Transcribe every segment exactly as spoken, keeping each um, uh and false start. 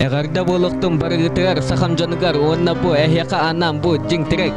Эгарда болуктун барыгытыгар сахам жаныгар онна бу эхяка анам бу жиң тирек.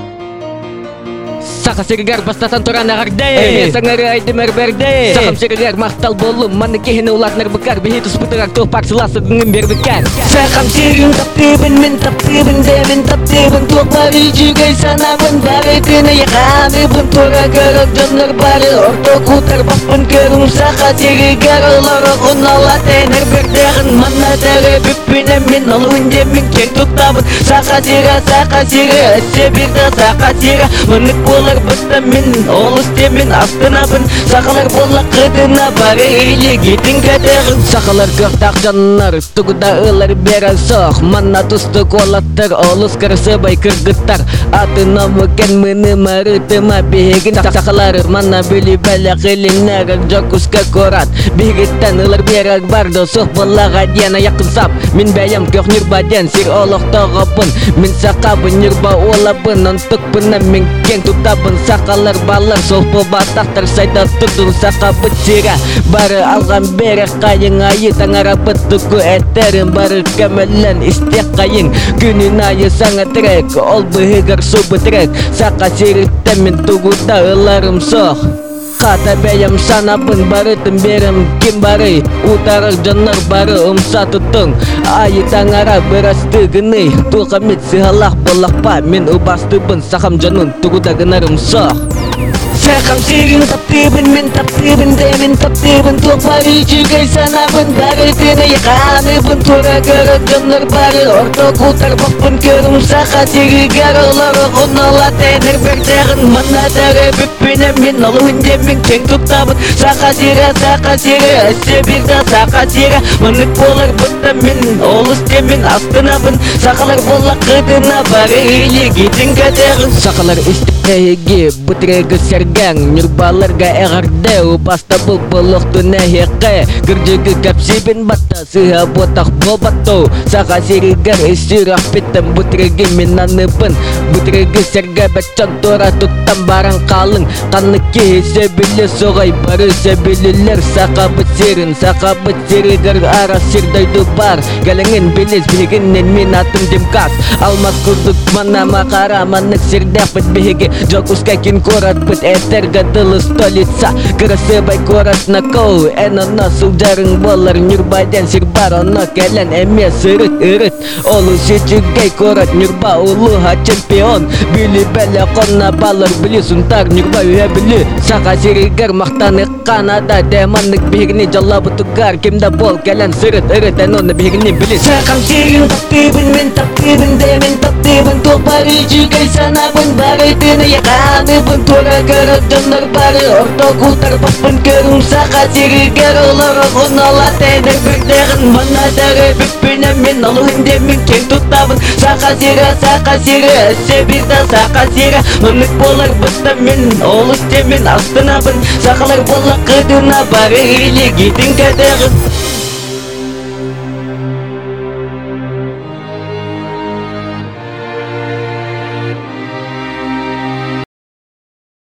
Саха сиригар бастасан туран агарде саңары айдымер берде. Сахам сиригар мактал болум маны кехине улатнар быкар бихит успутыгар тохпак сыласы гыңын бербикер. Сахам сирин таптыбын мен таптыбын демен таптыбын тохпары жүгей санабын бары күні яқамыбын тура көріп жаннар бары орто кутар баппын көрім. Саха сиригар олары құнала тәнір бердегін манна тәрі бүппіне мен олуын демен кер тұқтабын. Саха сира саха сира әсе бірді саха сира мұнық болар бұста мен олыс демен астынабын. Сақалар бола қыдына бары ейлі кетін кәдіғін. Сақалар көқтақ жаннар тұғыда ылар бері соқ манна тұсты қолаттар олыс кірісі бай кіргіттар атына мүкен мұны марытыма бейгін. Сақалар манна білі бәлі қиліннер жоқ үске корат бейгіттен ылар бері барды соқ болаға дена яқын сап мен бәйім көк нұрбаден сир олықта ғапын мен сақабын нұрба олабын антықпына мен кен тұтабын. Сақалар балар солпы батақтар сайда тұтын сақабы тира бары алған бері қайын айы таңара бұттықы әттерін бары көмілін істек қайын күнін айы саңа тірек ол бұғығыр сұбы тірек. Сақа сирікті мен тұғыда ыларым соқ Қата бәйім санабын барытын берім кем бары утарық жаннар бары ұмса тұтың айы таңара бірастығыны тұлқамет сығалақ болақпа мен ұбастыбын сақам жанын тұғыда гынарым соқ. Сахам сирин таптыбын мен таптыбын демен таптыбын тохпары жүгей санабын бары күні яқамыбын тура көріп жаннар бары орто кутар баппын көрім. Саха сиригар олары құнала тәнір бердегін манна тәрі бүппіне мен олуын демен кең тұқтабын. Саха сира саха сира әсе бірді саха сира мұнық болар бұста мен олыс демен астынабын. Сақалар бола қыдына бары ейлі кетін кәдіғін. Сақалар істеге бұтырегі сәргәң нұрбаларға әғарды ұпаста бұл бұлықты нәхеқі күрдегі кәпсебін батта сыға ботақ болбаттау. Саға серігер үсір ақпеттен бұтырегі мен аныбын бұтырегі сәргі бәтчан тора тұттан баран қалың қаны кейсе білі соғай бары сөбілілер. Сақа бұтсерін сақа бұтсерігер ара сирдайды бар кәліңін біліз білгіннен мен атым демкас алмас күрдік мана мақара манық сирдәқ бұт беге жоқ ұска кен корат бұт әтер гадылы столица красивый город на коу эна насыл жарың болар нұрбайден сир бар оны кәлін әмес ұрыт ұрыт олу сечігей корат нұрба улуға чемпион білі бәлі қонна балар білі сұнтар нұрба үйе білі. Сақа сиригер мақтаны қанада дәманық бігіне жала бұтығар кемді бол кәлін сұрыт ұрыт ән оны бігіне білі. Сақам сирин таптыбын мен таптыбын демен таптыбын тохпары жүгей санабын бары күні яқамыбын тура көріп жаннар бары орто кутар баппын көрім. Сақа сиригер олары құнала тәнір бердегін манна тәрі бүппіне мен олуын демен кең тұттабын. Сақа сира сақа сира әсе бірді сақа сира мұнық болар бұста мен олыс демен астынабын. Сақалар бола қыдына бары ейлі кетін кәдіғын.